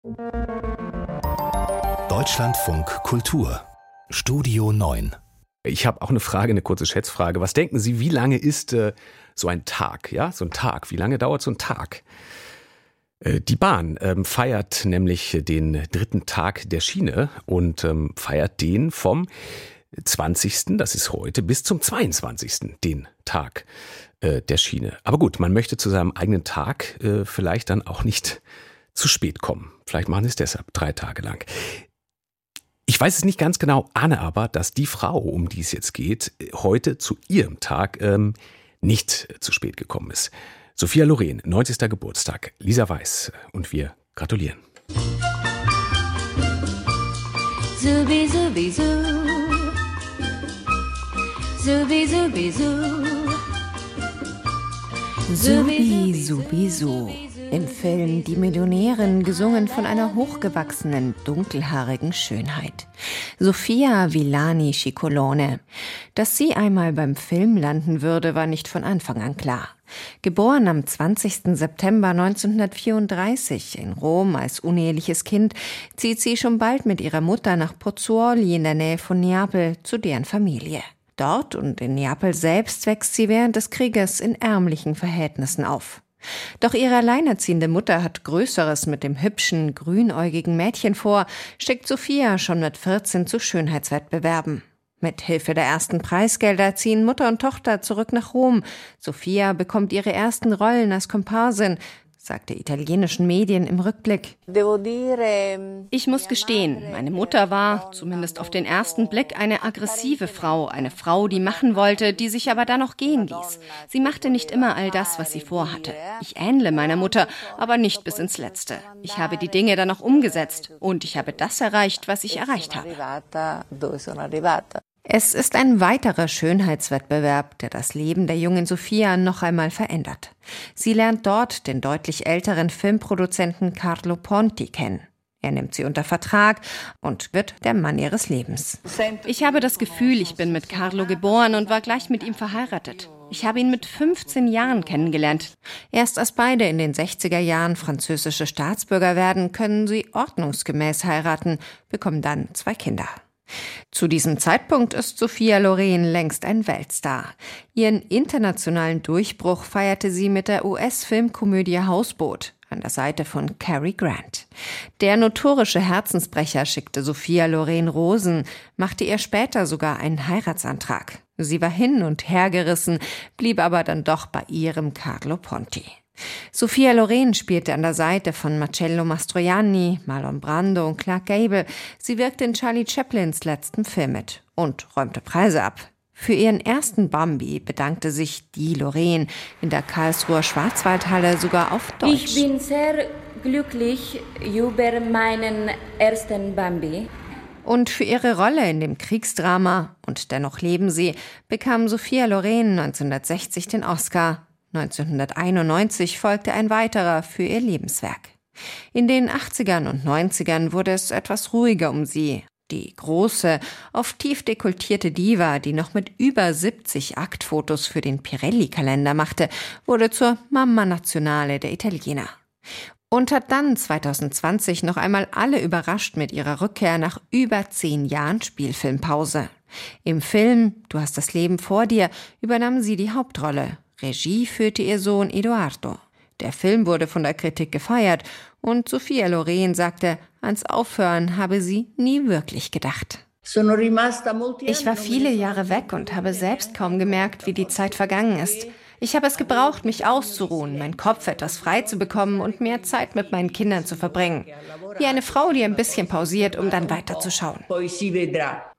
Deutschlandfunk Kultur Studio 9. Ich habe auch eine Frage, eine kurze Schätzfrage. Was denken Sie, wie lange ist so ein Tag? Ja, so ein Tag. Wie lange dauert so ein Tag? Die Bahn feiert nämlich den 3. Tag der Schiene und feiert den vom 20., das ist heute, bis zum 22., den Tag der Schiene. Aber gut, man möchte zu seinem eigenen Tag vielleicht dann auch nicht zu spät kommen. Vielleicht machen sie es deshalb 3 Tage lang. Ich weiß es nicht ganz genau, ahne aber, dass die Frau, um die es jetzt geht, heute zu ihrem Tag nicht zu spät gekommen ist. Sophia Loren, 90. Geburtstag, Lisa Weiß und wir gratulieren. Zubi, zubi, zu. Zubi, zubi, zu. Subi, Subi, Su. Im Film Die Millionärin, gesungen von einer hochgewachsenen, dunkelhaarigen Schönheit. Sofia Villani Scicolone. Dass sie einmal beim Film landen würde, war nicht von Anfang an klar. Geboren am 20. September 1934 in Rom als uneheliches Kind, zieht sie schon bald mit ihrer Mutter nach Pozzuoli in der Nähe von Neapel zu deren Familie. Dort und in Neapel selbst wächst sie während des Krieges in ärmlichen Verhältnissen auf. Doch ihre alleinerziehende Mutter hat Größeres mit dem hübschen, grünäugigen Mädchen vor, schickt Sophia schon mit 14 zu Schönheitswettbewerben. Mit Hilfe der ersten Preisgelder ziehen Mutter und Tochter zurück nach Rom. Sophia bekommt ihre ersten Rollen als Komparsin, sagte italienischen Medien im Rückblick. Ich muss gestehen, meine Mutter war, zumindest auf den ersten Blick, eine aggressive Frau. Eine Frau, die machen wollte, die sich aber dann noch gehen ließ. Sie machte nicht immer all das, was sie vorhatte. Ich ähnle meiner Mutter, aber nicht bis ins Letzte. Ich habe die Dinge dann noch umgesetzt und ich habe das erreicht, was ich erreicht habe. Es ist ein weiterer Schönheitswettbewerb, der das Leben der jungen Sophia noch einmal verändert. Sie lernt dort den deutlich älteren Filmproduzenten Carlo Ponti kennen. Er nimmt sie unter Vertrag und wird der Mann ihres Lebens. Ich habe das Gefühl, ich bin mit Carlo geboren und war gleich mit ihm verheiratet. Ich habe ihn mit 15 Jahren kennengelernt. Erst als beide in den 60er Jahren französische Staatsbürger werden, können sie ordnungsgemäß heiraten, bekommen dann 2 Kinder. Zu diesem Zeitpunkt ist Sophia Loren längst ein Weltstar. Ihren internationalen Durchbruch feierte sie mit der US-Filmkomödie Hausboot an der Seite von Cary Grant. Der notorische Herzensbrecher schickte Sophia Loren Rosen, machte ihr später sogar einen Heiratsantrag. Sie war hin und her gerissen, blieb aber dann doch bei ihrem Carlo Ponti. Sophia Loren spielte an der Seite von Marcello Mastroianni, Marlon Brando und Clark Gable. Sie wirkte in Charlie Chaplins letztem Film mit und räumte Preise ab. Für ihren ersten Bambi bedankte sich die Loren in der Karlsruher Schwarzwaldhalle sogar auf Deutsch. Ich bin sehr glücklich über meinen ersten Bambi. Und für ihre Rolle in dem Kriegsdrama Und dennoch leben sie bekam Sophia Loren 1960 den Oscar. 1991 folgte ein weiterer für ihr Lebenswerk. In den 80ern und 90ern wurde es etwas ruhiger um sie. Die große, oft tief dekoltierte Diva, die noch mit über 70 Aktfotos für den Pirelli-Kalender machte, wurde zur Mamma Nazionale der Italiener. Und hat dann 2020 noch einmal alle überrascht mit ihrer Rückkehr nach über 10 Jahren Spielfilmpause. Im Film Du hast das Leben vor dir übernahm sie die Hauptrolle. Regie führte ihr Sohn Edoardo. Der Film wurde von der Kritik gefeiert und Sophia Loren sagte, ans Aufhören habe sie nie wirklich gedacht. Ich war viele Jahre weg und habe selbst kaum gemerkt, wie die Zeit vergangen ist. Ich habe es gebraucht, mich auszuruhen, meinen Kopf etwas frei zu bekommen und mehr Zeit mit meinen Kindern zu verbringen. Wie eine Frau, die ein bisschen pausiert, um dann weiterzuschauen.